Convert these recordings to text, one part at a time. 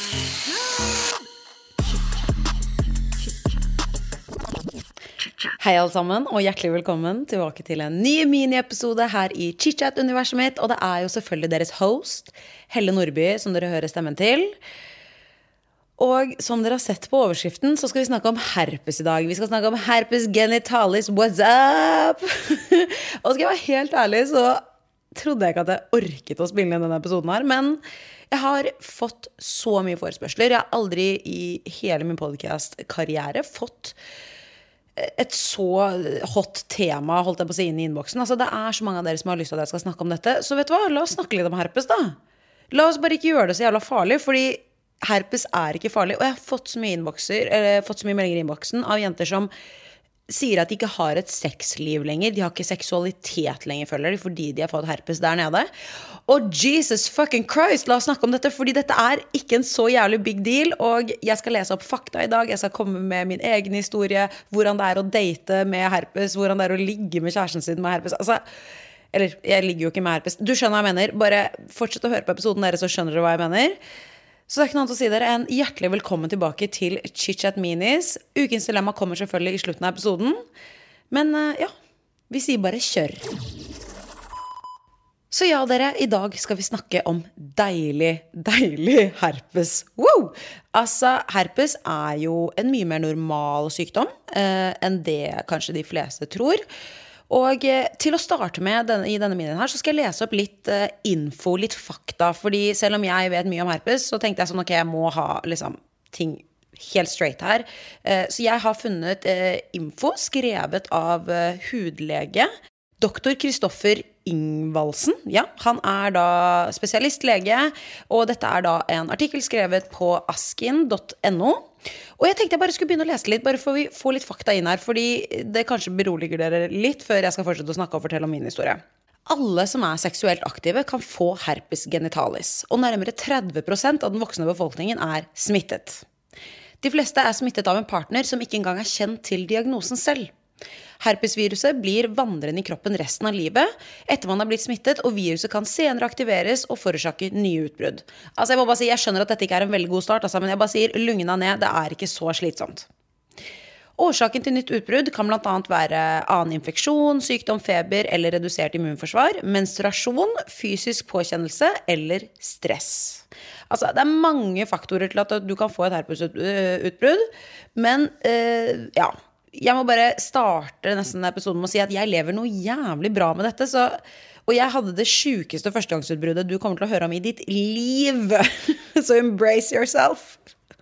Hei alle sammen, og hjertelig velkommen tilbake til en ny mini-episode her i Chit-Chat-universet mitt. Og det er jo selvfølgelig deres host, Helle Nordby, som dere hører stemmen til. Og som dere har sett på overskriften, så skal vi snakke om herpes i dag. Vi skal snakke om herpes genitalis, what's up? Og skal jeg være helt ærlig, så trodde jeg ikke at jeg orket å spille inn denne episoden her. Men jeg har fått så mye forespørsler. Jeg har aldri i hele min podcast-karriere fått et så hot tema, holdt jeg på å si, inn i innboksen. Altså, det er så mange av dere som har lyst til at jeg skal snakke om dette. Så vet du hva, la oss snakke litt om herpes da. La oss bare ikke gjøre det så jævla farlig, fordi herpes er ikke farlig. Og jeg har fått så mye fått så mye meldinger i innboksen av jenter som sier at de ikke har et sexliv lenger. De har ikke seksualitet lenger, føler de, fordi de har fått herpes der nede. Og Jesus fucking Christ, la oss snakke om dette, fordi dette er ikke en så jævlig big deal. Og jeg skal lese opp fakta i dag. Jeg skal komme med min egen historie, hvordan det er å date med herpes, hvordan det er å ligge med kjæresten sin med herpes. Altså, eller, jeg ligger jo ikke med herpes. Du skjønner hva jeg mener. Bare fortsett å høre på episoden dere, så skjønner dere hva jeg mener. Så det er ikke noe annet å si dere enn hjertelig velkommen tilbake til Chit-Chat Minis. Ukens dilemma kommer selvfølgelig i slutten av episoden. Men ja, vi sier bare kjør. Så ja dere, i dag skal vi snakke om deilig herpes. Wow! Altså, herpes er jo en mye mer normal sykdom enn det kanskje de fleste tror. Og til å starte med i denne minien her, så skal jeg lese opp litt info, litt fakta. Fordi selv om jeg vet mye om herpes, så tenkte jeg sånn, ok, jeg må ha liksom, ting helt straight her. Så jeg har funnet info skrevet av hudlege Dr. Kristoffer Ingvaldsen. Ja, han er da spesialistlege, og dette er da en artikkel skrevet på askin.no. Og jeg tenkte jeg bare skulle begynne å lese litt, bare for å få litt fakta inn her, fordi det kanskje beroliger dere litt før jeg skal fortsette å snakke og fortelle om min historie. Alle som er seksuelt aktive kan få herpes genitalis, og nærmere 30% av den voksne befolkningen er smittet. De fleste er smittet av en partner som ikke engang er kjent til diagnosen selv. Herpesviruset blir vandrende i kroppen resten av livet etter man har blitt smittet, og viruset kan senere aktiveres og forårsake nye utbrudd. Altså jeg må bare si, jeg skjønner at dette ikke er en veldig god start, altså, men jeg bare sier, lungene ned, det er ikke så slitsomt. Årsaken til nytt utbrudd kan blant annet være annen infeksjon, sykdom, feber eller redusert immunforsvar, menstruasjon, fysisk påkjennelse eller stress. Altså, det er mange faktorer til at du kan få et herpesutbrudd, men ja, jeg må bare starte nesten episoden med å si at jeg lever noe jævlig bra med dette, og jeg hadde det sykeste førstegangsutbruddet du kommer til å høre om i ditt liv. Så embrace yourself.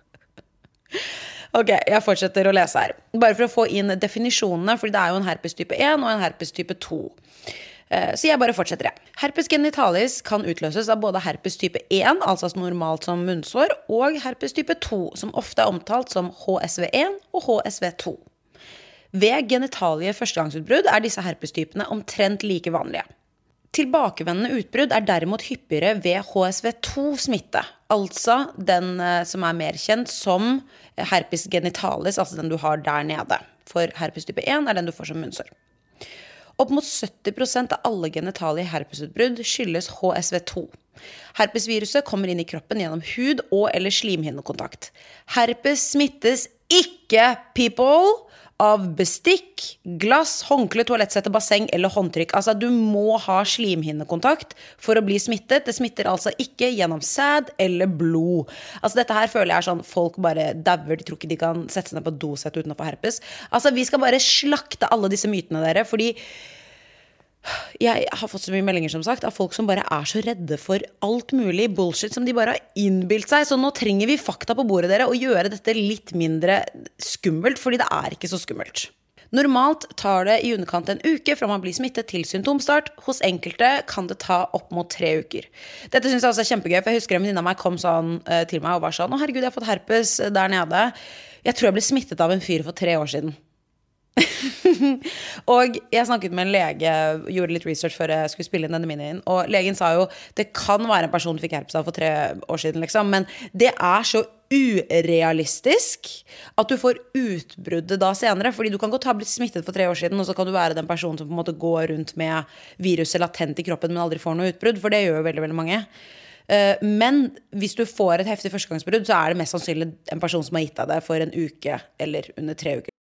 Ok, jeg fortsetter å lese her. Bare for å få inn definisjonene, fordi det er jo en herpes type 1 og en herpes type 2. Så jeg bare fortsetter det. Herpes genitalis kan utløses av både herpes type 1, altså normalt som munnsår, og herpes type 2, som ofte er omtalt som HSV1 og HSV2. Ved genitalie førstegangsutbrudd er disse herpestypene omtrent like vanlige. Tilbakevendende utbrudd er derimot hyppigere ved HSV2-smitte, altså den som er mer kjent som herpes genitalis, altså den du har der nede. For herpes type 1 er den du får som munnsår. Opp mot 70% av alle genitalie herpesutbrudd skyldes HSV2. Herpesviruset kommer inn i kroppen gjennom hud og eller slimhinnekontakt. Herpes smittes ikke, people, av bestikk, glass, håndkle, toalettsette, basseng eller håndtrykk. Altså, du må ha slimhinnekontakt for å bli smittet. Det smitter altså ikke gjennom sæd eller blod. Altså, dette her føler jeg er sånn, folk bare dauer, de tror ikke de kan sette seg ned på dosett uten å få herpes. Altså, vi skal bare slakte alle disse mytene dere, fordi jeg har fått så mye meldinger som sagt av folk som bare er så redde for alt mulig bullshit som de bare har innbilt seg. Så nå trenger vi fakta på bordet dere og gjøre dette litt mindre skummelt, fordi det er ikke så skummelt. Normalt tar det i underkant en uke fra man blir smittet til symptomstart. Hos enkelte kan det ta opp mot 3 uker. Dette synes jeg også er kjempegøy, for jeg husker en venninne av meg kom sånn til meg og var sånn, å herregud, jeg har fått herpes der nede. Jeg tror jeg ble smittet av en fyr for 3 år siden. Og jeg snakket med en lege, gjorde litt research før jeg skulle spille inn denne minien, og legen sa jo, det kan være en person du fikk herpes av for 3 år siden liksom, men det er så urealistisk at du får utbruddet da senere, fordi du kan godt ha blitt smittet for 3 år siden, og så kan du være den personen som på en måte går rundt med viruset latent i kroppen, men aldri får noe utbrudd, for det gjør jo veldig, veldig mange. Men hvis du får et heftig førstegangsbrudd, så det mest sannsynlig en person som har gitt deg det for en uke eller under 3 uker.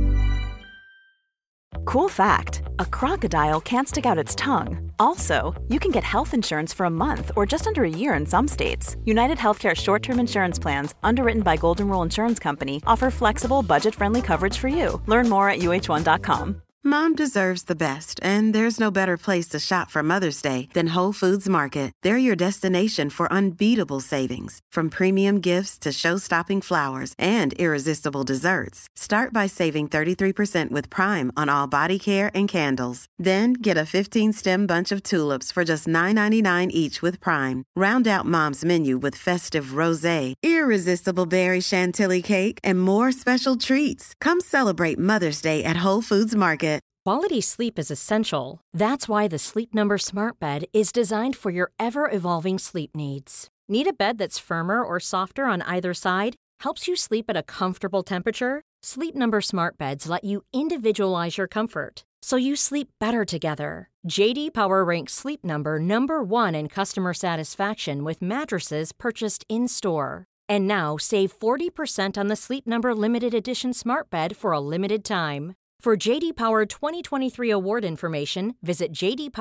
Cool fact, a crocodile can't stick out its tongue. Also, you can get health insurance for a month or just under a year in some states. United Healthcare short-term insurance plans, underwritten by Golden Rule Insurance Company, offer flexible, budget-friendly coverage for you. Learn more at uh1.com. Mom deserves the best, and there's no better place to shop for Mother's Day than Whole Foods Market. They're your destination for unbeatable savings, from premium gifts to show-stopping flowers and irresistible desserts. Start by saving 33% with Prime on all body care and candles. Then get a 15-stem bunch of tulips for just $9.99 each with Prime. Round out Mom's menu with festive rosé, irresistible berry chantilly cake, and more special treats. Come celebrate Mother's Day at Whole Foods Market. Quality sleep is essential. That's why the Sleep Number Smart Bed is designed for your ever-evolving sleep needs. Need a bed that's firmer or softer on either side? Helps you sleep at a comfortable temperature? Sleep Number Smart Beds let you individualize your comfort, so you sleep better together. JD Power ranks Sleep Number number 1 in customer satisfaction with mattresses purchased in-store. And now, save 40% on the Sleep Number Limited Edition Smart Bed for a limited time. For JD Power 2023 award information, visit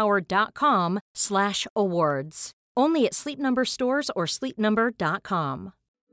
jdpower.com/awards. Only at Sleep Number stores or sleepnumber.com.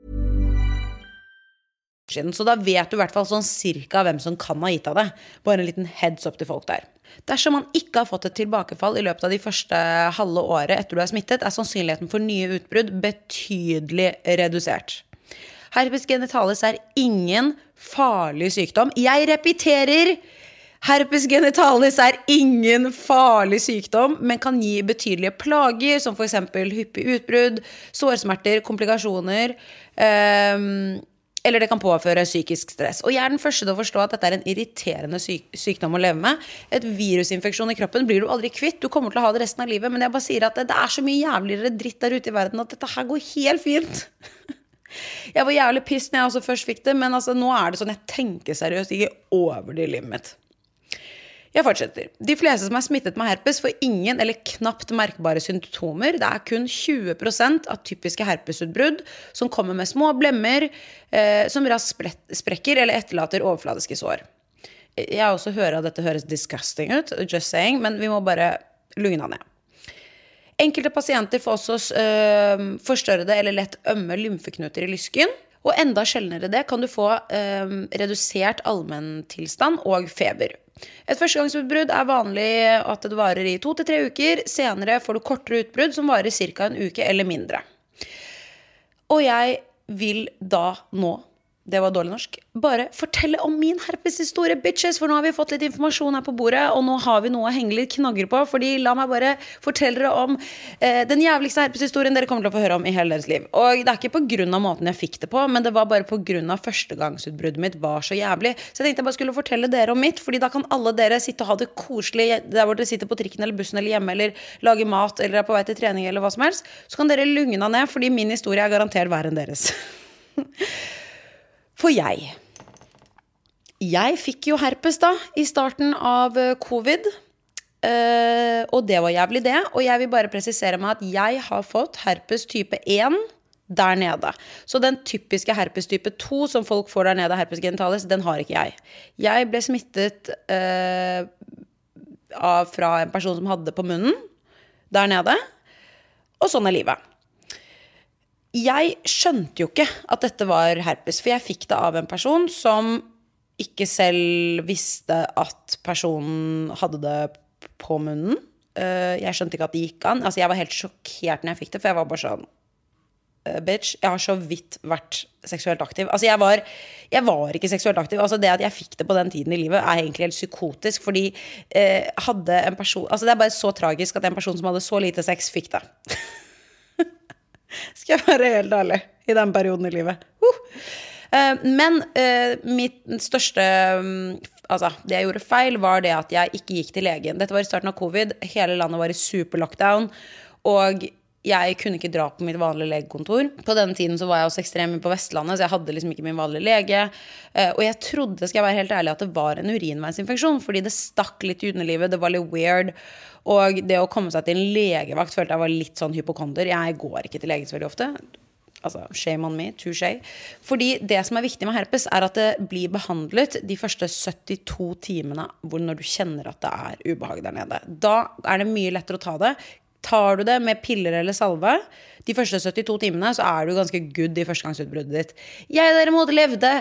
Så da vet du I hvert fall sånn cirka hvem som kan ha gitt av det. Bare en liten heads up til folk der. Dersom man ikke har fått et tilbakefall I løpet av de første halve året etter du smittet, sannsynligheten for nye utbrudd betydelig redusert. Herpes genitalis ingen farlig sykdom. Jeg repeterer, herpes genitalis ingen farlig sykdom, men kan gi betydelige plager, som for eksempel hyppig utbrudd, sårsmerter, komplikasjoner, eller det kan påføre psykisk stress. Og jeg den første til å forstå at dette en irriterende sykdom å leve med. Et virusinfeksjon I kroppen blir du aldri kvitt. Du kommer til å ha det resten av livet, men jeg bare sier at det så mye jævligere dritt der ute I verden at dette her går helt fint. Jeg var jævlig pissed når jeg også først fikk det, men altså, nå det sånn, jeg tenker seriøst ikke over det I livet mitt. Jeg fortsetter. De fleste som smittet med herpes får ingen eller knapt merkbare symptomer. Det kun 20% av typiske herpesutbrudd som kommer med små blemmer, som raskt sprekker eller etterlater overfladiske sår. Jeg også hører at dette høres disgusting ut, just saying, men vi må bare lugna ned. Enkelte pasienter får også forstørrede eller lett ømme lymfeknuter I lysken, og enda sjeldnere det kan du få redusert allmenntilstand og feber. Et førstegangsutbrudd vanlig at det varer I 2 til 3 uker, senere får du kortere utbrudd som varer cirka en uke eller mindre. Og jeg vil da nå, det var dårlig norsk, bare fortelle om min herpeshistorie, bitches, for nå har vi fått litt informasjon her på bordet, og nå har vi noe å henge litt knagger på, fordi la meg bare fortelle dere om den jævligste herpeshistorien dere kommer til å få høre om I hele deres liv. Og det ikke på grunn av måten jeg fikk det på, men det var bare på grunn av førstegangsutbruddet mitt var så jævlig. Så jeg tenkte jeg bare skulle fortelle dere om mitt, fordi da kan alle dere sitte og ha det koselig der hvor dere sitter på trikken eller bussen eller hjemme, eller lage mat, eller på vei til trening eller hva som helst. Så kan dere lugna ned, fordi min historie garantert verre enn deres. For jeg fikk jo herpes da I starten av covid, og det var jævlig det, og jeg vil bare presisere meg at jeg har fått herpes type 1 der nede. Så den typiske herpes type 2 som folk får der nede, herpes genitalis, den har ikke jeg. Jeg ble smittet fra en person som hadde på munnen der nede, og sånn livet. Jeg skjønte jo ikke at dette var herpes, for jeg fikk det av en person som ikke selv visste at personen hadde det på munnen. Jeg skjønte ikke at det gikk an. Altså, jeg var helt sjokkert når jeg fikk det, for jeg var bare sånn, bitch, jeg har så vidt vært seksuelt aktiv. Altså, jeg var ikke seksuelt aktiv. Altså, det at jeg fikk det på den tiden I livet egentlig helt psykotisk, fordi hadde en person, altså det bare så tragisk at en person som hadde så lite sex fikk det. Skal jeg være helt ærlig I den perioden I livet. Men mitt største, altså det jeg gjorde feil var det at jeg ikke gikk til legen. Dette var I starten av covid, hele landet var I super lockdown, og jeg kunne ikke dra på mitt vanlige legekontor. På denne tiden så var jeg også ekstremt på Vestlandet, så jeg hadde liksom ikke min vanlige lege. Og jeg trodde, skal jeg være helt ærlig, at det var en urinveisinfeksjon, fordi det stakk litt i underlivet, det var litt weird. Og det å komme seg til en legevakt følte jeg var litt sånn hypokonder. Jeg går ikke til legen så veldig ofte. Altså, shame on me, touché. Fordi det som viktig med herpes at det blir behandlet de første 72 timene hvor når du kjenner at det ubehag der nede. Da det mye lettere å ta det. Tar du det med piller eller salve, de første 72 timene så du ganske good i førstegangsutbruddet ditt. Jeg derimot levde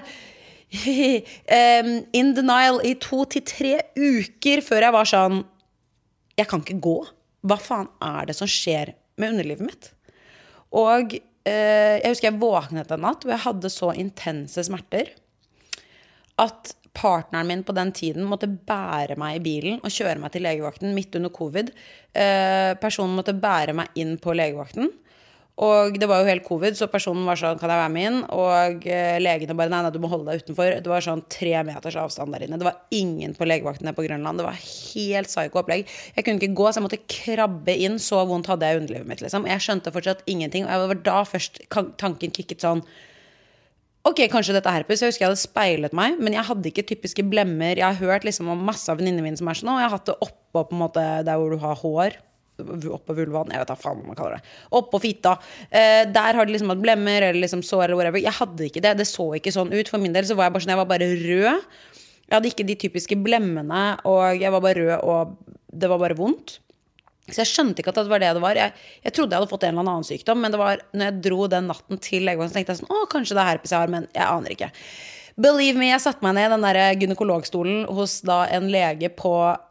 in denial i 2 til 3 uker før jeg var sånn, jeg kan ikke gå. Hva faen det som skjer med underlivet mitt? Og jeg husker jeg våknet en natt, og jeg hadde så intense smerter at partneren min på den tiden måtte bære meg i bilen og kjøre meg til legevakten midt under covid. Personen måtte bære meg inn på legevakten, og det var jo helt covid, så personen var sånn, kan jeg være med inn? Og legene bare, nei, du må holde deg utenfor. Det var sånn 3 meters avstand der inne. Det var ingen på legevakten på Grønland. Det var helt psyko opplegg. Jeg kunne ikke gå, så jeg måtte krabbe inn. Så vondt hadde jeg i underlivet mitt, liksom. Jeg skjønte fortsatt ingenting, og det var da først tanken kikket sånn, ok, kanskje dette herpes. Jeg husker jeg hadde speilet meg, men jeg hadde ikke typiske blemmer. Jeg har hørt liksom om masse av venninnene mine som sånn, og jeg har hatt det oppå på en måte der hvor du har hår, oppå vulvaen, jeg vet da faen hva man kaller det, oppå fitta, der har det liksom hatt blemmer eller liksom sår eller whatever. Jeg hadde ikke det så ikke sånn ut. For min del så var jeg bare sånn, jeg var bare rød. Jeg hadde ikke de typiske blemmene, og jeg var bare rød, og det var bare vondt. Så jeg skjønte ikke at det var det det var. Jeg trodde jeg hadde fått en eller annen sykdom, men det var når jeg dro den natten til legevakten, så tenkte jeg sånn, kanskje det herpes jeg har, men jeg aner ikke. Believe me, jeg satt meg ned i den der gynekologstolen hos da en lege på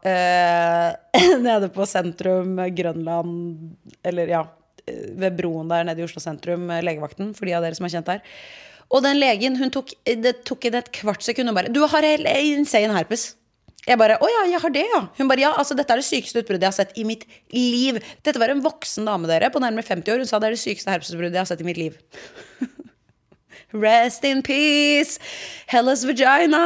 nede på sentrum Grønland, eller ja, ved broen der nede i Oslo sentrum, legevakten, for de av dere som kjent der. Og den legen, det tok et kvart sekund og bare, du har helt insane herpes. Jeg bare, ja, jeg har det, ja. Hun bare, ja, altså dette det sykeste utbruddet jeg har sett i mitt liv. Dette var en voksen dame dere, på nærmere 50 år. Hun sa det det sykeste herpesutbruddet jeg har sett i mitt liv. Rest in peace, Hellas vagina.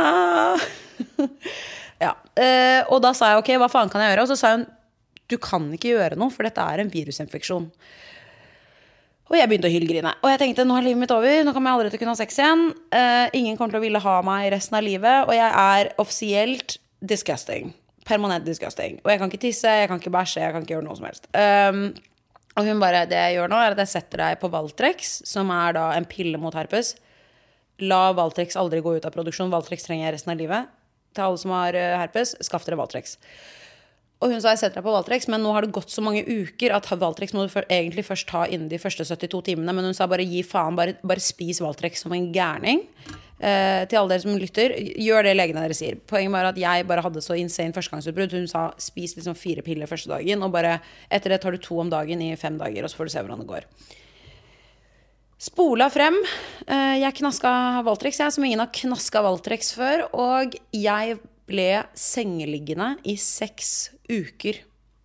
Ja, og da sa jeg, ok, hva faen kan jeg gjøre? Og så sa hun, du kan ikke gjøre noe, for dette en virusinfeksjon. Og jeg begynte å hylgrine. Og jeg tenkte, nå livet mitt over, nå kommer jeg aldri til å kunne ha sex igjen. Ingen kommer til å ville ha meg resten av livet, og jeg offisielt disgusting. Permanent disgusting. Og jeg kan ikke tisse, jeg kan ikke bæsje, jeg kan ikke gjøre noe som helst. Og hun bare, det jeg gjør nå at jeg setter deg på Valtrex, som da en pille mot herpes. La Valtrex aldri gå ut av produksjon. Valtrex trenger jeg resten av livet. Til alle som har herpes, skaff dere Valtrex. Og hun sa, jeg setter deg på Valtrex, men nå har det gått så mange uker at Valtrex må du egentlig først ta innen de første 72 timene. Men hun sa, bare gi faen, bare spis Valtrex som en gærning. Til alle dere som lytter, gjør det legene dere sier. Poenget var at jeg bare hadde så insane førstegangsutbrudd. Hun sa, spis liksom 4 piller første dagen, og bare etter det tar du 2 om dagen i 5 dager, og så får du se hvordan det går. Spola frem. Jeg knaska Valtrex, som ingen har knaska Valtrex før, og jeg ble sengeliggende i 6 uker.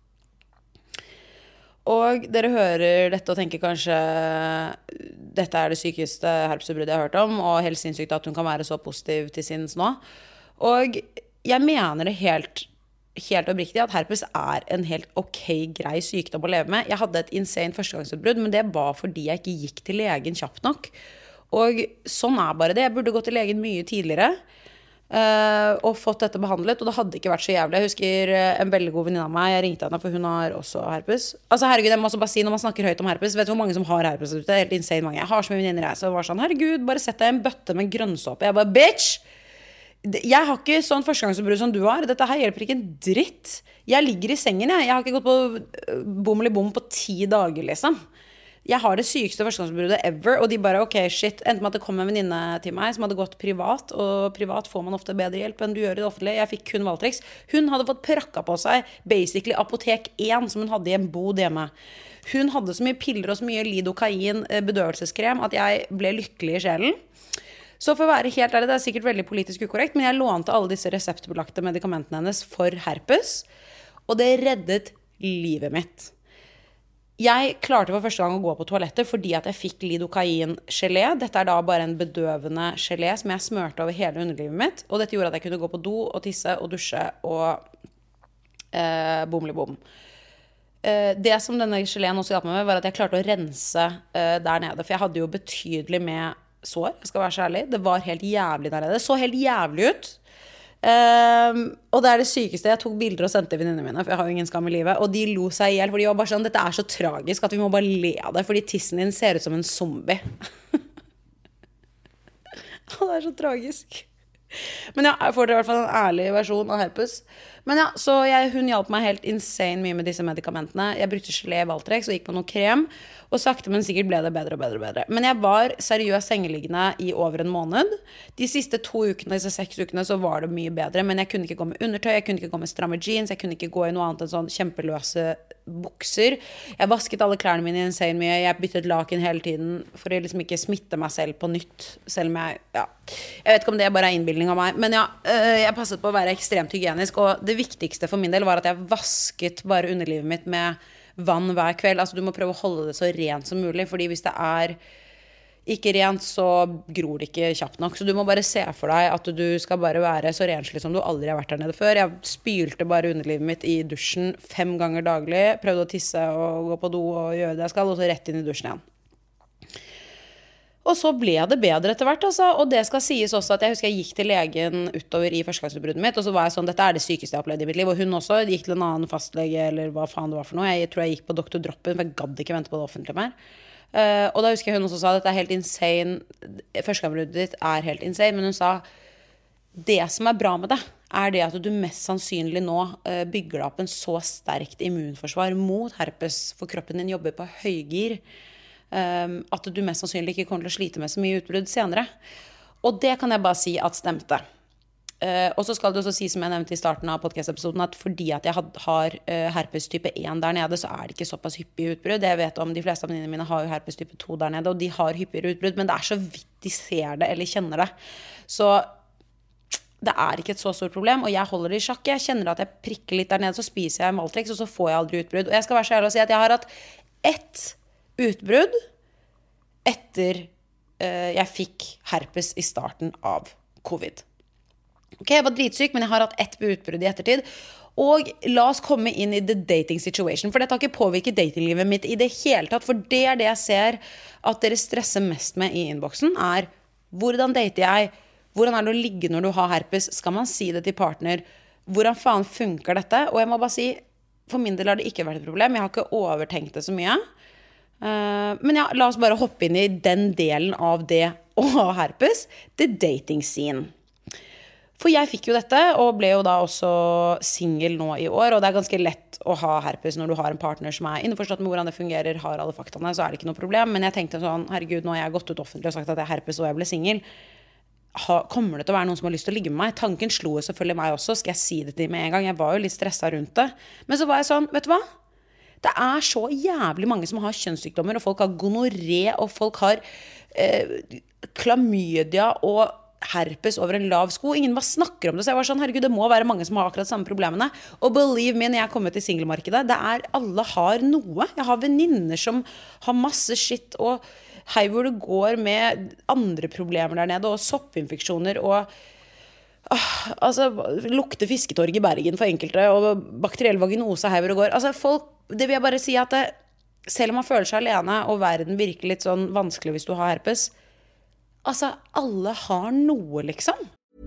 Og dere hører dette og tenker kanskje dette det sykeste herpesutbruddet jeg har hørt om, og helt sinnssykt at hun kan være så positiv til sinns nå. Og jeg mener det helt oppriktig at herpes en helt ok, grei sykdom å leve med. Jeg hadde et insane førstegangsutbrudd, men det var fordi jeg ikke gikk til legen kjapt nok. Og sånn bare det. Jeg burde gått til legen mye tidligere. Og fått dette behandlet, og det hadde ikke vært så jævlig. Jeg husker en veldig god venninne av meg, jeg ringte henne, for hun har også herpes. Altså herregud, jeg må også bare si, når man snakker høyt om herpes, vet du hvor mange som har herpes ute? Helt insane mange. Jeg har så mye venninner jeg, så det var sånn, herregud, bare sett deg en bøtte med grønnsåpe. Jeg bare, bitch! Jeg har ikke sånn førstegangsutbrudd som du har. Dette her hjelper ikke en dritt. Jeg ligger i sengen, jeg har ikke gått på bommel i bom på 10 dager, liksom. Jeg har det sykeste førstegangsutbruddet ever, og de bare, ok, shit, endte med at det kom en venninne til meg som hadde gått privat, og privat får man ofte bedre hjelp enn du gjør i det offentlige. Jeg fikk kun Valtrex. Hun hadde fått prakka på seg basically Apotek 1 som hun hadde i en bod hjemme. Hun hadde så mye piller og så mye lidokain, bedøvelseskrem, at jeg ble lykkelig i sjelen. Så for å være helt ærlig, det sikkert veldig politisk ukorrekt, men jeg lånte alle disse reseptbelagte medikamentene hennes for herpes, og det reddet livet mitt. Jeg klarte for første gang å gå på toalettet fordi at jeg fikk lidokain-gelé. Dette da bare en bedøvende gelé som jeg smørte over hele underlivet mitt. Og dette gjorde at jeg kunne gå på do og tisse og dusje og bommelig bom. det som denne geleen også hjalp meg med, var at jeg klarte å rense der nede. For jeg hadde jo betydelig med sår, jeg skal være så ærlig. Det var helt jævlig der nede. Det så helt jævlig ut. Og det det sykeste. Jeg tok bilder og sendte venninnene mine, for jeg har jo ingen skam i livet. Og de lo seg ihjel, for de var bare sånn, dette så tragisk at vi må bare le av det, fordi tissen din ser ut som en zombie. Og det så tragisk. Men ja, jeg får i hvert fall en ærlig versjon av herpes. Men ja, så hun hjalp meg helt insane mye med disse medikamentene. Jeg brukte gelé i Valtrex og gikk på noe krem, og sakte, men sikkert ble det bedre og bedre og bedre. Men jeg var seriøst sengeliggende i over en måned. De siste 2 ukene, disse 6 ukene, så var det mye bedre, men jeg kunne ikke gå med undertøy, jeg kunne ikke gå med stramme jeans, jeg kunne ikke gå i noe annet enn sånn kjempeløse bukser. Jeg vasket alle klærne mine insane mye, jeg byttet laken hele tiden, for å liksom ikke smitte meg selv på nytt, selv om jeg vet ikke om det bare innbildning av meg, men ja, jeg passet på å være ekstremt hygienisk, og det viktigste for min del var at jeg vasket bare underlivet mitt med vann hver kveld. Altså du må prøve å holde det så rent som mulig, fordi hvis det ikke rent, så gror det ikke kjapt nok. Så du må bare se for deg at du skal bare være så renslig som du aldri har vært der nede før. Jeg spylte bare underlivet mitt i dusjen 5 ganger daglig, prøvde å tisse og gå på do og gjøre det jeg skal, og så rett inn i dusjen igjen. Og så ble det bedre etter hvert, altså. Og det skal sies også at jeg husker jeg gikk til legen utover i førstegangsutbruddet mitt, og så var jeg sånn, dette det sykeste jeg opplevde i mitt liv, og hun også gikk til en annen fastlege, eller hva faen det var for noe. Jeg tror jeg gikk på Dr. Droppen, for jeg gadd ikke vente på det offentlige mer. Og da husker jeg hun også sa at dette helt insane, førstegangsutbruddet ditt helt insane, men hun sa, det som bra med det det at du mest sannsynlig nå bygger deg opp en så sterkt immunforsvar mot herpes, for kroppen din jobber på høygir, at du mest sannsynlig ikke kommer til å slite med så mye utbrudd senere. Og det kan jeg bare si at stemte. Og så skal det også si, som jeg nevnte i starten av podcast-episoden, at fordi at jeg har herpes type 1 der nede, så det ikke såpass hyppige utbrudd. Jeg vet om de fleste av venninnene mine har jo herpes type 2 der nede, og de har hyppigere utbrudd, men det så vidt de ser det eller kjenner det. Så det ikke et så stort problem, og jeg holder det i sjakk. Jeg kjenner at jeg prikker litt der nede, så spiser jeg Maltrex, og så får jeg aldri utbrudd. Og jeg skal være så ærlig å si at jeg har hatt 1 utbrudd etter jeg fikk herpes i starten av covid. Ok, jeg var dritsyk, men jeg har hatt 1 utbrudd i ettertid. Og la oss komme inn i the dating situation, for dette har ikke påvirket datinglivet mitt i det hele tatt, for det det jeg ser at dere stresser mest med i inboxen hvordan dater jeg, hvordan det å ligge når du har herpes, skal man si det til partner, hvordan faen funker dette? Og jeg må bare si, for min del har det ikke vært et problem, jeg har ikke overtenkt det så mye. Men ja, la oss bare hoppe inn i den delen av det å ha herpes, the dating scene. For jeg fikk jo dette, og ble jo da også single nå i år, og det ganske lett å ha herpes når du har en partner som innforstått med hvordan det fungerer, har alle faktaene, så det ikke noe problem. Men jeg tenkte sånn, herregud, nå har jeg gått ut offentlig og sagt at jeg har herpes og jeg ble single. Kommer det til å være noen som har lyst til å ligge med meg? Tanken slo selvfølgelig meg også, skal jeg si det til med en gang? Jeg var jo litt stresset rundt det. Men så var jeg sånn, vet du hva? Det så jævlig mange som har kjønnssykdommer, og folk har gonoré, og folk har klamydia og herpes over en lav sko. Ingen bare snakker om det, så jeg var sånn, herregud, det må være mange som har akkurat samme problemene. Og believe me, når jeg kom ut i singlemarkedet, alle har noe. Jeg har venninner som har masse shit, og hei hvor det går med andre problemer der nede, og soppinfeksjoner, og altså, lukter fisketorg i Bergen for enkelte, og bakteriell vaginose her hvor det går. Altså, det vil jeg bare si at selv om man føler seg alene, og verden virker litt sånn vanskelig hvis du har herpes, altså, alle har noe, liksom.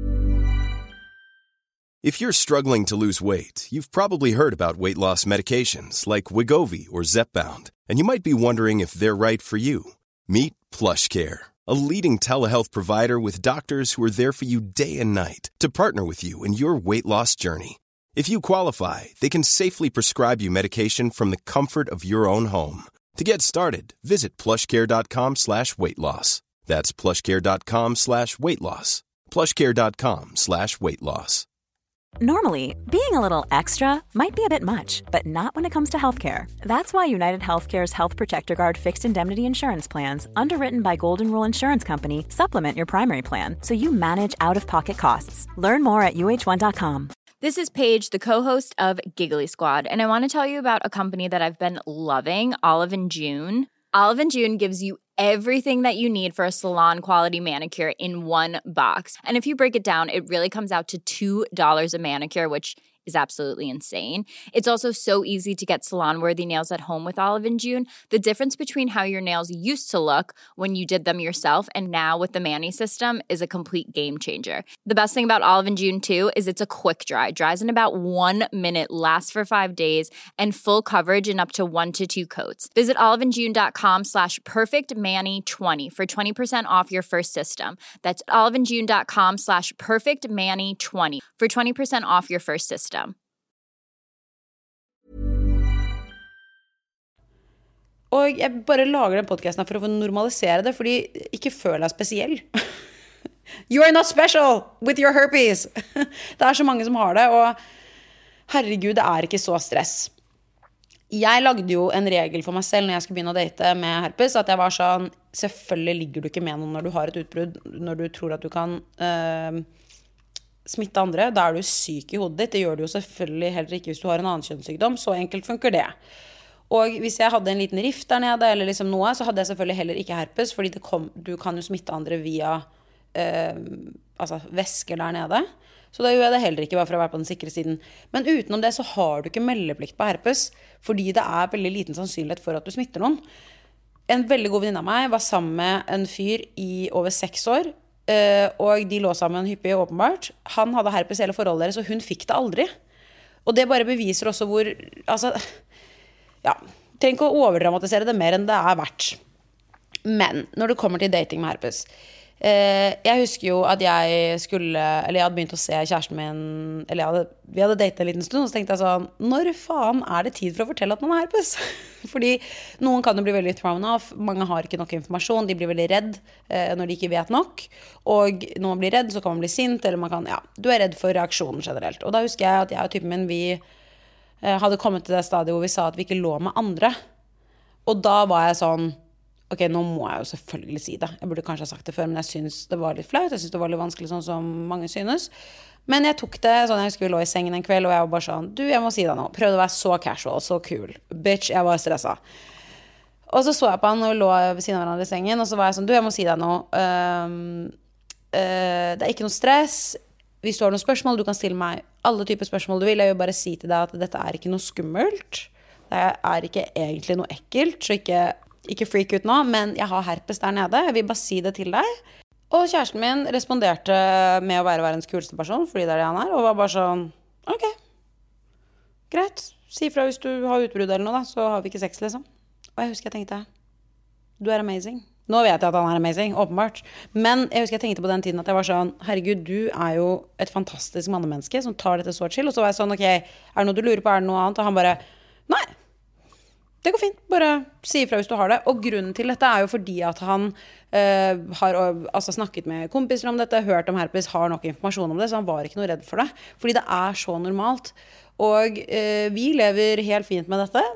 If you're struggling to lose weight, you've probably heard about weight loss medications like Wegovy or Zepbound, and you might be wondering if they're right for you. Meet PlushCare, a leading telehealth provider with doctors who are there for you day and night to partner with you in your weight loss journey. If you qualify, they can safely prescribe you medication from the comfort of your own home. To get started, visit plushcare.com/weightloss. That's plushcare.com/weightloss. plushcare.com/weightloss. Normally, being a little extra might be a bit much, but not when it comes to healthcare. That's why United Healthcare's Health Protector Guard fixed indemnity insurance plans, underwritten by Golden Rule Insurance Company, supplement your primary plan so you manage out-of-pocket costs. Learn more at uh1.com. This is Paige, the co-host of Giggly Squad, and I want to tell you about a company that I've been loving, Olive & June. Olive & June gives you everything that you need for a salon-quality manicure in one box. And if you break it down, it really comes out to $2 a manicure, which is absolutely insane. It's also so easy to get salon-worthy nails at home with Olive & June. The difference between how your nails used to look when you did them yourself and now with the Mani system is a complete game changer. The best thing about Olive & June too is it's a quick dry. Dries in about 1 minute, lasts for 5 days, and full coverage in up to 1 to 2 coats. Visit oliveandjune.com/perfectmani20 for 20% off your first system. That's oliveandjune.com/perfectmani20 for 20% off your first system. Og jeg bare lager den podcasten her for å normalisere det, fordi ikke føler jeg spesiell. You are not special with your herpes. Det så mange som har det, og herregud, det ikke så stress. Jeg lagde jo en regel for meg selv når jeg skulle begynne å date med herpes, at jeg var sånn, selvfølgelig ligger du ikke med noen når du har et utbrudd, når du tror at du kan smitte andre, da du syk i hodet ditt. Det gjør du jo selvfølgelig heller ikke hvis du har en annen kjønnssykdom, så enkelt funker det. Og hvis jeg hadde en liten rift der nede, eller liksom noe, så hadde jeg selvfølgelig heller ikke herpes, fordi du kan jo smitte andre via væsker der nede. Så da gjør jeg det heller ikke, bare for å være på den sikre siden. Men utenom det så har du ikke meldeplikt på herpes, fordi det veldig liten sannsynlighet for at du smitter noen. En veldig god venninne av meg var sammen med en fyr i over 6 år, og de lå sammen hyppig åpenbart. Han hadde herpes hele forholdet deres, og hun fikk det aldri. Og det bare beviser også hvor, ja, trenger ikke å overdramatisere det mer enn det verdt. Men når det kommer til dating med herpes, jeg husker jo at jeg hadde begynt å se kjæresten min, vi hadde datet en liten stund, og så tenkte jeg sånn, når faen det tid for å fortelle at man har herpes? Fordi noen kan jo bli veldig thrown off, mange har ikke nok informasjon, de blir veldig redd når de ikke vet nok, og når man blir redd så kan man bli sint, eller man kan, ja, du redd for reaksjonen generelt. Og da husker jeg at jeg og typen min, vi hadde kommet til det stadiet hvor vi sa at vi ikke lå med andre, og da var jeg sånn, ok, nå må jeg jo selvfølgelig si det. Jeg burde kanskje ha sagt det før, men jeg synes det var litt flaut. Jeg synes det var litt vanskelig, sånn som mange synes. Men jeg tok det sånn, jeg husker vi lå i sengen en kveld, og jeg var bare sånn, du, jeg må si det nå. Prøvde å være så casual, så cool. Bitch, jeg var stresset. Og så jeg på han, og vi lå ved siden av hverandre i sengen, og så var jeg sånn, du, jeg må si det nå. Det ikke noe stress. Hvis du har noen spørsmål, du kan stille meg alle typer spørsmål du vil. Jeg vil bare si til deg at dette ikke noe skummelt. Det ikke egentlig noe ekkelt, så ikke freak ut nå, men jeg har herpes der nede. Jeg vil bare si det til deg. Og kjæresten min responderte med å være verdens kuleste person, fordi det det han og var bare sånn, ok, greit, si fra hvis du har utbrudd eller noe da, så har vi ikke sex liksom. Og jeg husker jeg tenkte, du amazing. Nå vet jeg at han amazing, åpenbart. Men jeg husker jeg tenkte på den tiden at jeg var sånn, herregud, du jo et fantastisk mannemenneske som tar dette så chill. Og så var jeg sånn, ok, det noe du lurer på, det noe annet? Og han bare, nei, det går fint, bare si ifra hvis du har det. Og grunnen til dette jo fordi at han har snakket med kompiser om dette, hørt om herpes, har nok informasjon om det, så han var ikke noe redd for det. Fordi det så normalt. Og vi lever helt fint med dette.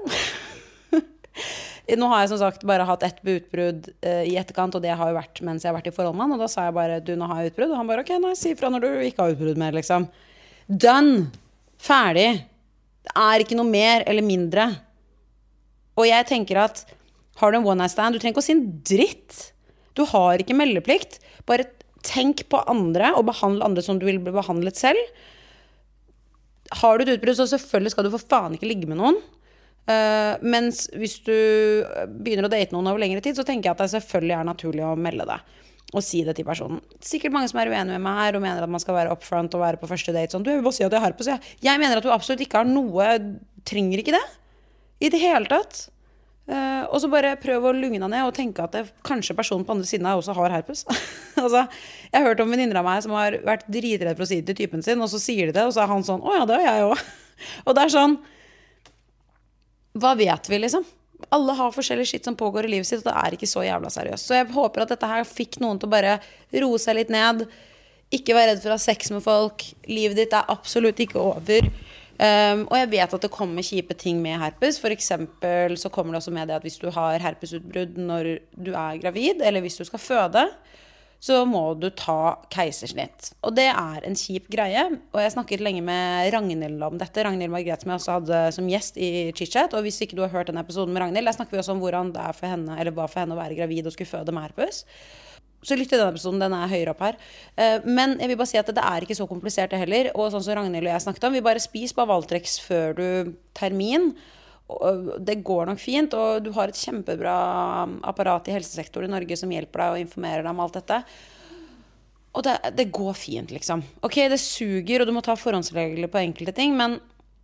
Nå har jeg som sagt bare hatt ett utbrudd i etterkant, og det har jo vært mens jeg har vært i forhold med han, og da sa jeg bare, du, nå har jeg utbrudd, og han bare, ok, nei, si ifra når du ikke har utbrudd mer, liksom. Done! Ferdig! Det ikke noe mer eller mindre. Og jeg tenker at har du en one night stand, du trenger ikke å si en dritt. Du har ikke meldeplikt. Bare tenk på andre og behandle andre som du vil bli behandlet selv. Har du et utbrudd, så selvfølgelig skal du for faen ikke ligge med noen. Mens hvis du begynner å date noen over lengre tid, så tenker jeg at det selvfølgelig naturlig å melde det og si det til personen. Sikkert mange som uenige med meg her og mener at man skal være upfront og være på første date sånn, du, jeg vil bare si at jeg har herpes. Jeg mener at du absolutt ikke har noe, trenger ikke det i det hele tatt. Og så bare prøv å lugge ned og tenke at kanskje personen på andre siden også har herpes. Altså, jeg har hørt om venninner av meg som har vært dritredd for å si det til typen sin, og så sier de det, og så han sånn, åja, det har jeg også. Og det sånn, hva vet vi liksom? Alle har forskjellig skitt som pågår i livet sitt, og det ikke så jævla seriøst. Så jeg håper at dette her fikk noen til å bare roe seg litt ned, ikke være redd for å ha sex med folk, livet ditt absolutt ikke over. Og jeg vet at det kommer kjipe ting med herpes. For eksempel så kommer det også med det at hvis du har herpesutbrudd når du gravid, eller hvis du skal føde, så må du ta keisersnitt. Og det en kjip greie, og jeg snakket lenge med Ragnhild om dette, Ragnhild Margrethe som jeg også hadde som gjest i ChitChat, og hvis ikke du har hørt denne episoden med Ragnhild, der snakker vi også om hvordan det for henne, eller hva for henne å være gravid og skulle føde med herpes. Så lytt til denne episoden, den høyere opp her. Men jeg vil bare si at det ikke så komplisert det heller, og sånn som Ragnhild og jeg snakket om, vi bare spiser på Valtrex før du termin, og det går nok fint, og du har et kjempebra apparat i helsesektoren i Norge som hjelper deg og informerer deg om alt dette. Og det går fint, liksom. Ok, det suger, og du må ta forhåndsregler på enkelte ting, men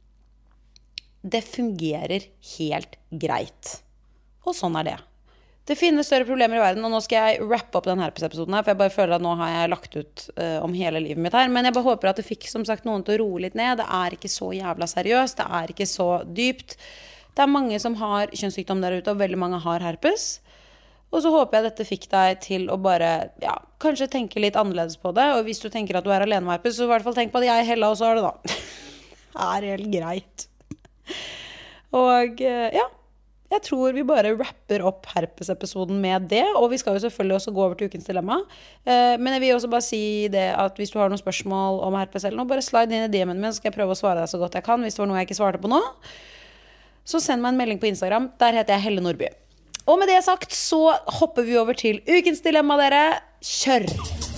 det fungerer helt greit. Og sånn det. Det finnes større problemer i verden, og nå skal jeg wrappe opp denne herpesepisoden her, for jeg bare føler at nå har jeg lagt ut om hele livet mitt her, men jeg bare håper at det fikk som sagt noen til å roe litt ned. Det ikke så jævla seriøst, det ikke så dypt. Det mange som har kjønnssykdom der ute, og veldig mange har herpes. Og så håper jeg dette fikk deg til å bare, ja, kanskje tenke litt annerledes på det, og hvis du tenker at du alene med herpes, så i hvert fall tenk på at jeg Hella også har det da. Det helt greit. Og ja, jeg tror vi bare wrapper opp herpesepisoden med det, og vi skal jo selvfølgelig også gå over til ukens dilemma. Men jeg vil også bare si det at hvis du har noen spørsmål om herpes eller noe, bare slide inn i DM-en min, så skal jeg prøve å svare deg så godt jeg kan, hvis det var noe jeg ikke svarte på nå. Så send meg en melding på Instagram, der heter jeg Helle Nordby. Og med det sagt, så hopper vi over til ukens dilemma, dere. Kjør!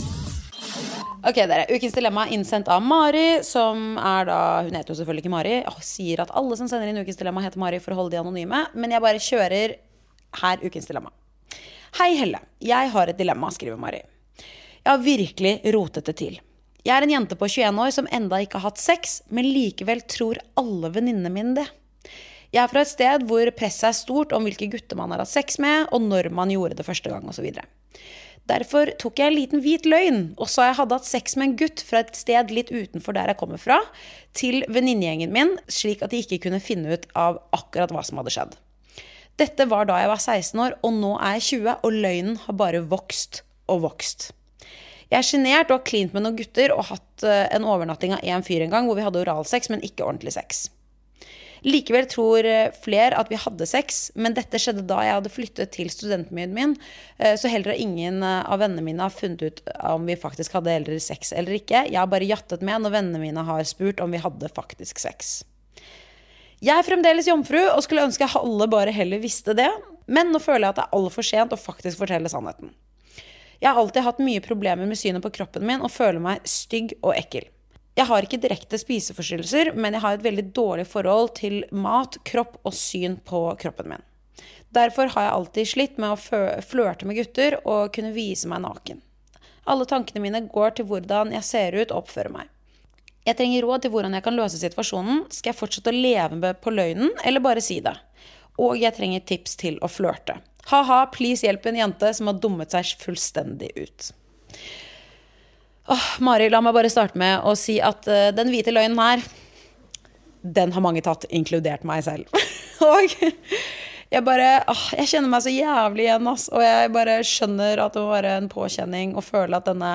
Ok, dere, ukens dilemma innsendt av Mari, som da, hun heter jo selvfølgelig ikke Mari, sier at alle som sender inn ukens dilemma heter Mari for å holde de anonyme, men jeg bare kjører her ukens dilemma. Hei Helle, jeg har et dilemma, skriver Mari. Jeg har virkelig rotet det til. Jeg en jente på 21 år som enda ikke har hatt sex, men likevel tror alle venninnene mine det. Jeg fra et sted hvor presset stort om hvilke gutter man har hatt sex med, og når man gjorde det første gang, og så videre. Derfor tok jeg en liten hvit løgn, og sa jeg hadde hatt sex med en gutt fra et sted litt utenfor der jeg kommer fra, til venninnegjengen min, slik at de ikke kunne finne ut av akkurat hva som hadde skjedd. Dette var da jeg var 16 år, og nå jeg 20, og løgnen har bare vokst og vokst. Jeg genert og har klint med noen gutter, og hatt en overnatting av en fyr en gang, hvor vi hadde oralsex, men ikke ordentlig sex. Likevel tror flere at vi hadde sex, men dette skjedde da jeg hadde flyttet til studentbyen min, så heller ingen av vennene mine har funnet ut om vi faktisk hadde heller sex eller ikke. Jeg har bare jattet med når vennene mine har spurt om vi hadde faktisk sex. Jeg fremdeles jomfru, og skulle ønske alle bare heller visste det, men nå føler jeg at det alt for sent å faktisk fortelle sannheten. Jeg har alltid hatt mye problemer med synet på kroppen min, og føler meg stygg og ekkel. Jeg har ikke direkte spiseforstyrrelser, men jeg har et veldig dårlig forhold til mat, kropp og syn på kroppen min. Derfor har jeg alltid slitt med å flørte med gutter og kunne vise meg naken. Alle tankene mine går til hvordan jeg ser ut og oppfører meg. Jeg trenger råd til hvordan jeg kan løse situasjonen. Skal jeg fortsette å leve på løgnen, eller bare si det? Og jeg trenger tips til å flørte. Haha, please hjelp en jente som har dummet seg fullstendig ut. Mari, la meg bare starte med å si at den hvite løgnen her, den har mange tatt, inkludert meg selv. Og jeg kjenner meg så jævlig igjen, og jeg bare skjønner at det må være en påkjenning og føle at denne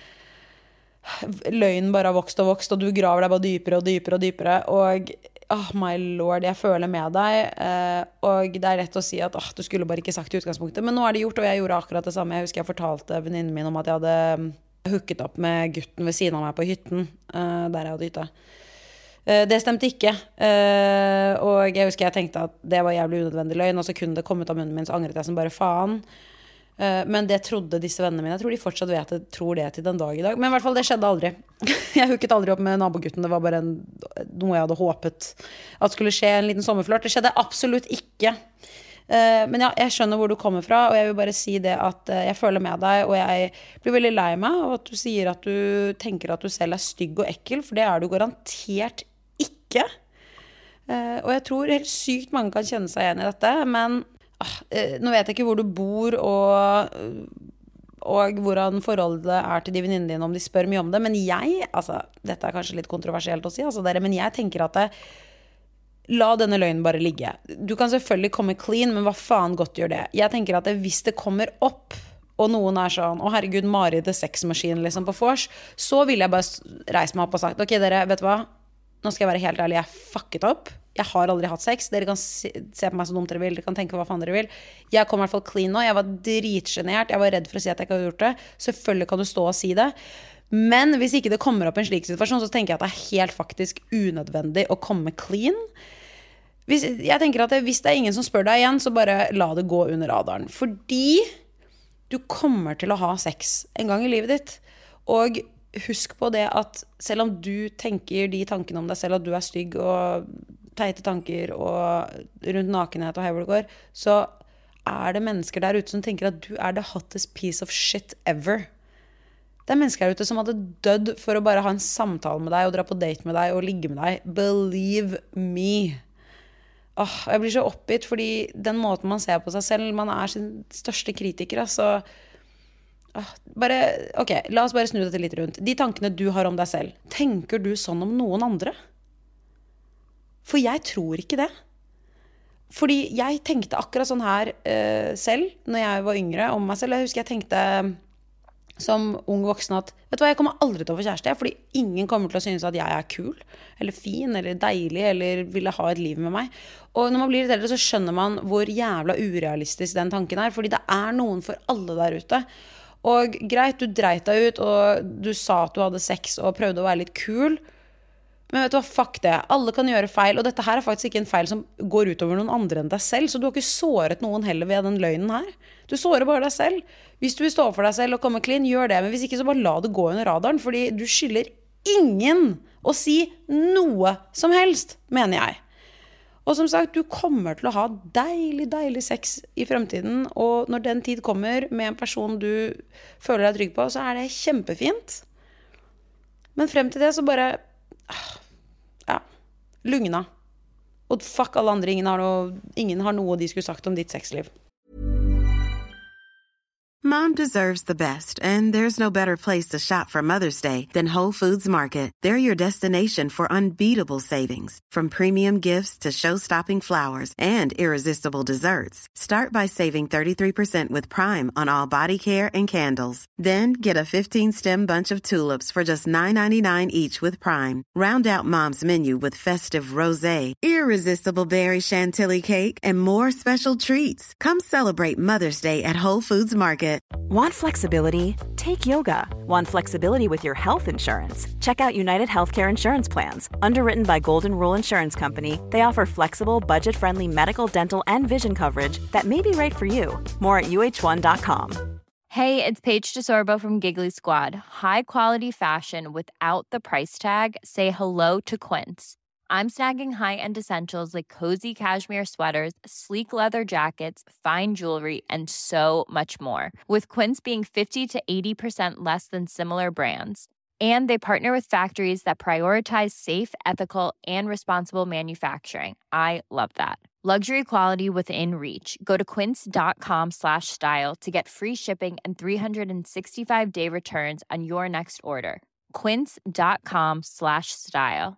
løgnen bare har vokst og vokst, og du graver deg bare dypere og dypere og dypere, og my lord, jeg føler med deg, og det lett å si at du skulle bare ikke sagt i utgangspunktet, men nå det gjort, og jeg gjorde akkurat det samme. Jeg husker jeg fortalte venninnen min om at jeg hadde hooket opp med gutten ved siden av meg på hytten, der jeg hadde hytta. Det stemte ikke, og jeg husker jeg tenkte at det var jævlig unødvendig løgn, og så kunne det kommet av munnen min, så angret jeg som bare faen. Men det trodde disse vennene mine. Jeg tror de fortsatt tror det til den dag i dag. Men i hvert fall, det skjedde aldri. Jeg hooket aldri opp med nabogutten. Det var bare noe jeg hadde håpet at skulle skje, en liten sommerflørt. Det skjedde absolutt ikke. Men ja, jeg skjønner hvor du kommer fra, og jeg vil bare si det at jeg føler med deg, og jeg blir veldig lei meg av at du sier at du tenker at du selv stygg og ekkel, for det du garantert ikke. Og jeg tror helt sykt mange kan kjenne seg igjen i dette, men nå vet jeg ikke hvor du bor, og hvordan forholdet til de venninnene dine, om de spør mye om det, men dette kanskje litt kontroversielt å si, men jeg tenker at la denne løgnen bare ligge. Du kan selvfølgelig komme clean, men hva faen godt gjør det? Jeg tenker at hvis det kommer opp, og noen sånn, herregud, Mari the sex machine liksom på vors, så vil jeg bare reise meg opp og sagt, ok dere, vet du hva? nå skal jeg være helt ærlig, jeg fucket opp. Jeg har aldri hatt sex. Dere kan se på meg så dumt dere vil. Dere kan tenke hva faen dere vil. Jeg kom I hvert fall clean nå. Jeg var dritgenert. Jeg var redd for å si at jeg ikke hadde gjort det. Selvfølgelig kan du stå og si det. Men hvis ikke det kommer opp en slik situasjon, så tenker jeg at det helt faktisk unødvendig å komme clean. Jeg tenker at hvis det ingen som spør deg igjen, så bare la det gå under radaren. Fordi du kommer til å ha sex en gang I livet ditt. Og husk på det at selv om du tenker de tankene om deg selv, at du stygg og teite tanker og rundt nakenhet og hei hvor det går, så det mennesker der ute som tenker at du the hottest piece of shit ever. Det mennesker der ute som hadde dødd for å bare ha en samtale med deg og dra på date med deg og ligge med deg. Believe me. Jeg blir så oppgitt fordi den måten man ser på seg selv, man sin største kritiker, altså. Ok, la oss bare snu dette litt rundt. De tankene du har om deg selv, tenker du sånn om noen andre? For jeg tror ikke det. Fordi jeg tenkte akkurat sånn her selv, når jeg var yngre om meg selv. Jeg husker jeg tenkte som ung voksen at, vet du hva, jeg kommer aldri til å få kjæreste, fordi ingen kommer til å synes at jeg kul, eller fin, eller deilig, eller ville ha et liv med meg. Og når man blir litt eldre, så skjønner man hvor jævla urealistisk den tanken fordi det noen for alle der ute. Og greit, du dreit deg ut, og du sa at du hadde sex og prøvde å være litt kul. Men vet du hva, fuck det. Alle kan gjøre feil, og dette her faktisk ikke en feil som går ut over noen andre enn deg selv, så du har ikke såret noen heller ved den løgnen her. Du sårer bare deg selv. Hvis du vil stå for deg selv og komme clean, gjør det, men hvis ikke så bare la det gå under radaren, fordi du skylder ingen å si noe som helst, mener jeg. Og som sagt, du kommer til å ha deilig sex I fremtiden, og når den tid kommer med en person du føler deg trygg på, så det kjempefint. Men frem til det så bare, lugna. Og fuck alle andre, ingen har noe de skulle sagt om ditt sexliv. Mom deserves the best, and there's no better place to shop for Mother's Day than Whole Foods Market. They're your destination for unbeatable savings, from premium gifts to show-stopping flowers and irresistible desserts. Start by saving 33% with Prime on all body care and candles. Then get a 15-stem bunch of tulips for just $9.99 each with Prime. Round out Mom's menu with festive rosé, irresistible berry chantilly cake, and more special treats. Come celebrate Mother's Day at Whole Foods Market. Want flexibility? Take yoga. Want flexibility with your health insurance? Check out United Healthcare Insurance Plans. Underwritten by Golden Rule Insurance Company, they offer flexible, budget-friendly medical, dental, and vision coverage that may be right for you. More at uh1.com. Hey, it's Paige DeSorbo from Giggly Squad. High quality fashion without the price tag. Say hello to Quince. I'm snagging high-end essentials like cozy cashmere sweaters, sleek leather jackets, fine jewelry, and so much more. With Quince being 50 to 80% less than similar brands. And they partner with factories that prioritize safe, ethical, and responsible manufacturing. I love that. Luxury quality within reach. Go to quince.com/style to get free shipping and 365-day returns on your next order. Quince.com/style.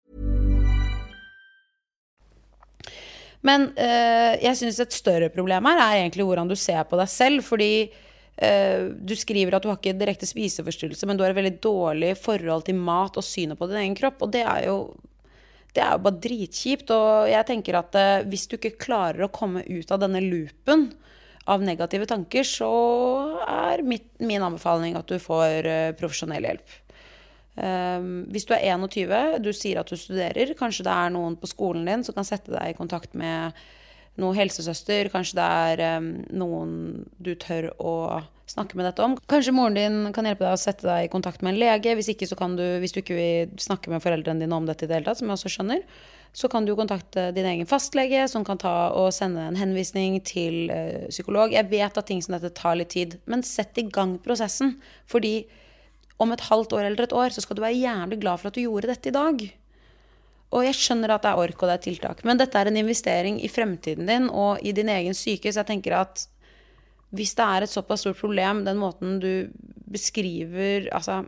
Men jeg synes et større problem her egentlig hvordan du ser på deg selv, fordi du skriver at du har ikke direkte spiseforstyrrelse, men du har et veldig dårlig forhold til mat og synet på din egen kropp, og det jo bare dritkjipt, og jeg tenker at hvis du ikke klarer å komme ut av denne loopen av negative tanker, så min anbefaling at du får profesjonell hjelp. Hvis du 21, du sier at du studerer, kanskje det noen på skolen din som kan sette deg I kontakt med noen helsesøster, kanskje det noen du tør å snakke med dette om. Kanskje moren din kan hjelpe deg å sette deg I kontakt med en lege, hvis ikke så kan du, hvis du ikke vil snakke med foreldrene dine om dette I det hele tatt, som jeg også skjønner, så kan du kontakte din egen fastlege, som kan ta og sende en henvisning til psykolog. Jeg vet at ting som dette tar litt tid, men sett I gang prosessen, fordi om et halvt år eller et år, så skal du være jævlig glad for at du gjorde dette I dag. Og jeg skjønner at det ork og det tiltak, men dette en investering I fremtiden din og I din egen syke, så jeg tenker at hvis det et såpass stort problem, den måten du beskriver, altså,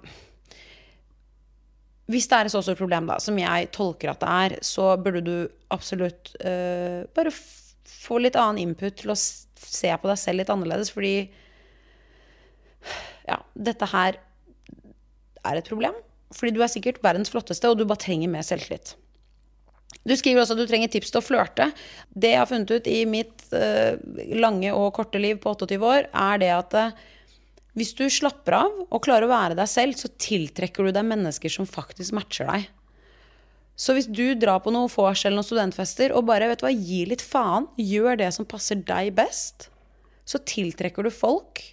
hvis det et så stort problem da, som jeg tolker at det så burde du absolutt bare få litt annen input til å se på deg selv litt annerledes, fordi ja, dette her et problem, fordi du sikkert verdens flotteste, og du bare trenger mer selvtillit. Du skriver også at du trenger tips til å flørte. Det jeg har funnet ut i mitt lange og korte liv på 28 år, det at hvis du slapper av og klarer å være deg selv, så tiltrekker du deg mennesker som faktisk matcher deg. Så hvis du drar på noen vors eller noen studentfester, og bare, vet du hva, gi litt faen, gjør det som passer deg best, så tiltrekker du folk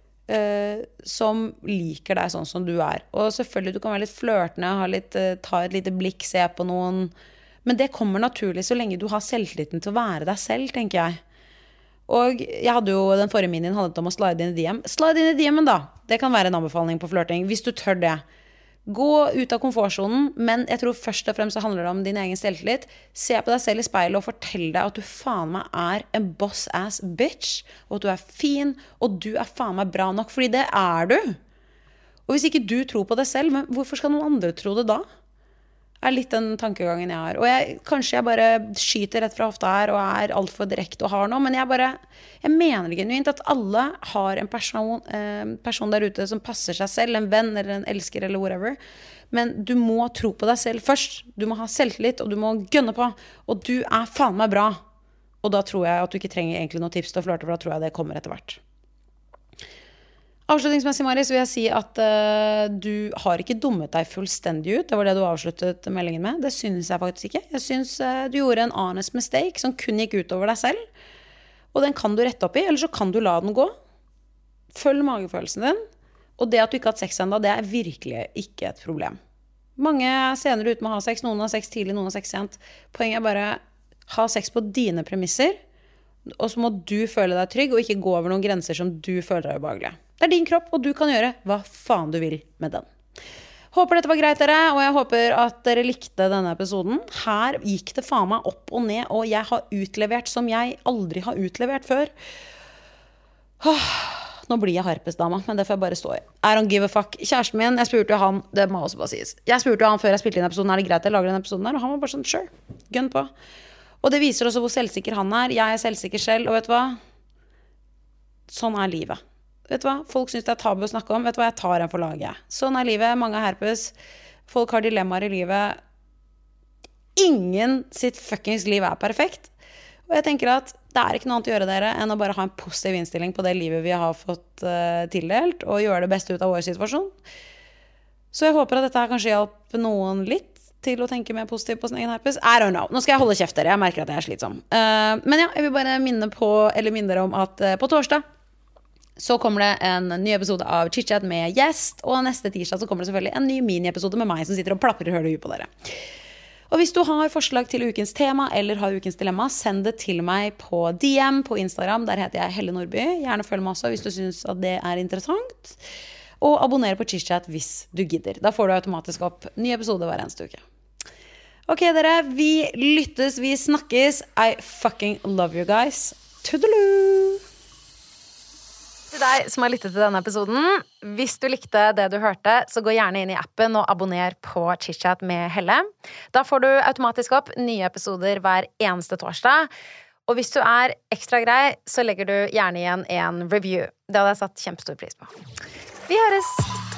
som liker deg sånn som du Og selvfølgelig, du kan være litt flørtende, ta et lite blikk, se på noen, men det kommer naturlig så lenge du har selvtilliten til å være deg selv, tenker jeg. Og jeg hadde jo, den forrige minien handlet om å slide inn i DM. Slide inn i DM-en da, det kan være en anbefaling på flørting, hvis du tør det. Gå ut av komfortzonen, men jeg tror først og fremst så handler det om din egen selvtillit. Se på deg selv i speilet og fortell deg at du faen meg en boss-ass bitch, og at du fin, og du faen meg bra nok, fordi det du. Og hvis ikke du tror på det selv, men hvorfor skal noen andre tro det da? Litt den tankegangen jeg har. Og kanskje jeg bare skyter rett fra hofta her, og alt for direkte og har noe, men jeg mener genuint at alle har en person der ute som passer seg selv, en venn eller en elsker eller whatever. Men du må tro på deg selv først. Du må ha selvtillit, og du må gønne på, og du faen meg bra. Og da tror jeg at du ikke trenger egentlig noen tips til å flørte, for da tror jeg det kommer etter hvert. Avslutningsmessig, Mari, så vil jeg si at du har ikke dummet deg fullstendig ut. Det var det du avsluttet meldingen med. Det synes jeg faktisk ikke. Jeg synes du gjorde en honest mistake som kun gikk ut over deg selv. Og den kan du rette opp i, eller så kan du la den gå. Følg magefølelsen din. Og det at du ikke har hatt sex enda, det virkelig ikke et problem. Mange senere uten med å ha sex. Noen har sex tidlig, noen har sex sent. Poenget bare ha sex på dine premisser. Og så må du føle deg trygg, og ikke gå over noen grenser som du føler deg ubehagelig. Det din kropp, og du kan gjøre hva faen du vil med den. Håper dette var greit, dere, og jeg håper at dere likte denne episoden. Her gikk det faen meg opp og ned, og jeg har utlevert som jeg aldri har utlevert før. Nå blir jeg herpesdama, men det får jeg bare stå i. I don't give a fuck. Kjæresten min, jeg spurte jo han, det må også bare sies. Jeg spurte jo han før jeg spilte inn episoden, det greit jeg lager den episoden her? Og han var bare sånn, sure, gønn på. Og det viser også hvor selvsikker han jeg selvsikker selv, og vet du hva? Sånn livet. Vet du hva? Folk synes det tabu å snakke om. Vet du hva? Jeg tar en for laget. Sånn livet. Mange har herpes. Folk har dilemmaer i livet. Ingen sitt fuckings liv perfekt. Og jeg tenker at det ikke noe annet å gjøre dere enn å bare ha en positiv innstilling på det livet vi har fått tildelt, og gjøre det beste ut av vår situasjon. Så jeg håper at dette her kanskje hjelper noen litt til å tenke mer positivt på sin egen herpes. I don't know. Nå skal jeg holde kjeft dere. Jeg merker at jeg slitsom. Men ja, jeg vil bare minne dere om at på torsdag så kommer det en ny episode av Chit-Chat med gjest, og neste tirsdag så kommer det selvfølgelig en ny mini-episode med meg som sitter og plapper høl i huet på dere. Og hvis du har forslag til ukens tema eller har ukens dilemma, send det til meg på DM på Instagram. Der heter jeg Helle Nordby. Gjerne følg meg også hvis du synes at det interessant. Og abonner på Chit-Chat hvis du gidder. Da får du automatisk opp ny episode hver eneste uke. Ok, dere, vi lyttes, vi snakkes. I fucking love you guys. Toodaloo! Til deg som har lyttet til denne episoden, hvis du likte det du hørte, så gå gjerne inn i appen og abonner på Chit-Chat med Helle. Da får du automatisk opp nye episoder hver eneste torsdag. Og hvis du ekstra grei, så legger du gjerne igjen en review. Det hadde jeg satt kjempestor pris på. Vi høres!